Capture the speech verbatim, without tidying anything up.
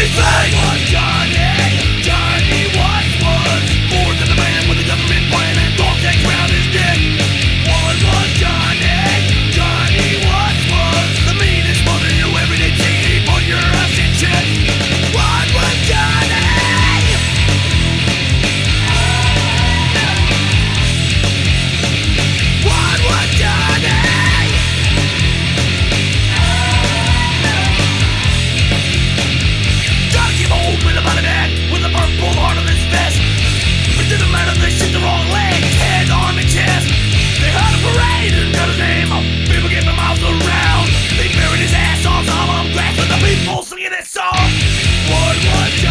everything. Was Johnny, Johnny was was more than the man with the government plan and dog tags round his dick. What was Johnny, Johnny was was the meanest mother you ever did see. He put your ass in check. What was Johnny? What was Johnny? Johnny came home with a body bag with a purple heart on his vest. It didn't matter, they shit the wrong leg, head, arm, and chest. They had a parade and got his name up. People gave him mouths around. They buried his ass on solemn grass with the people singing this song. What was